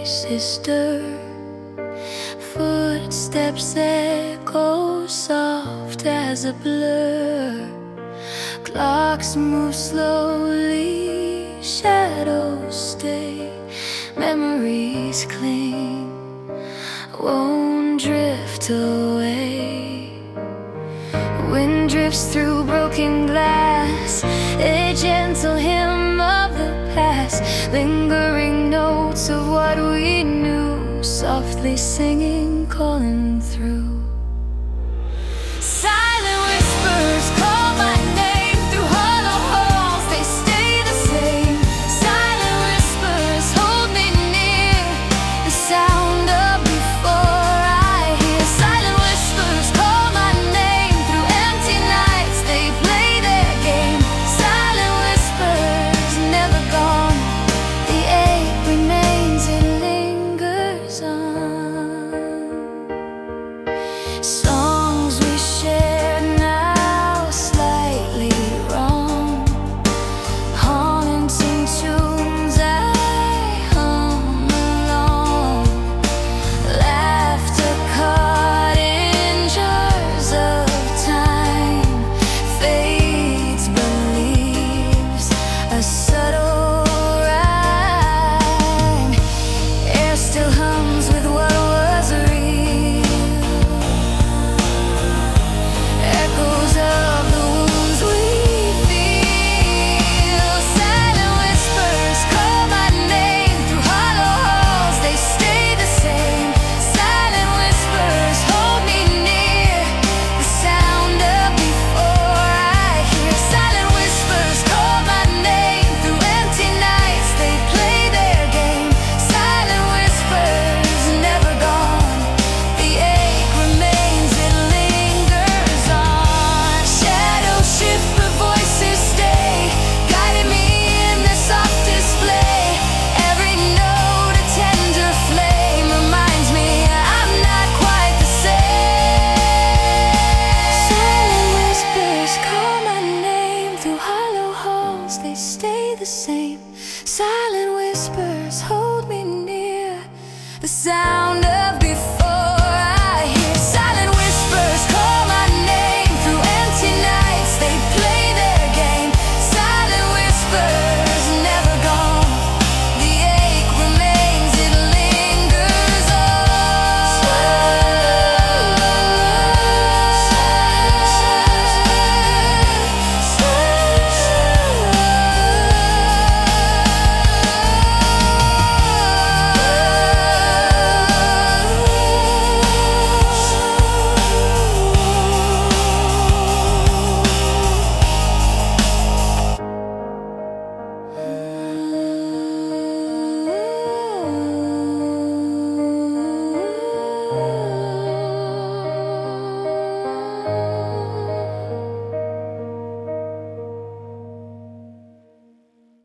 sister. Footsteps echo soft as a blur. Clocks move slowly, shadows stay, memories cling, won't drift away. Wind drifts through broken glass, a gentle hymn of the past, lingering notes of what we knew, softly singing, calling through. Silent whispers call my name through hollow halls, they stay the same. Silent whispers hold me near, the sound of before I hear. Silent whispers call my name through empty nights, they play their game. Silent whispers never gone, the ache remains, it lingers on. Songs we share now slightly wrong, haunting tunes I hum along. Laughter caught in jars of time fades but leaves a subtle rhyme. Air still hums with what was real, echoes of the wounds we feel. Silent whispers call my name through hollow halls, they stay the same. Silent whispers hold me near, the sound of before I hear. Silent whispers call my name through empty nights, they play their game. Silent whispers never gone, the ache remains, it lingers on. Shadows shift but voices stay, guiding me in the softest play. Every note a tender flame reminds me I'm not quite the same. Silent whispers call my name through hollow halls, they stay the same. Silent whispers hold me near, the sound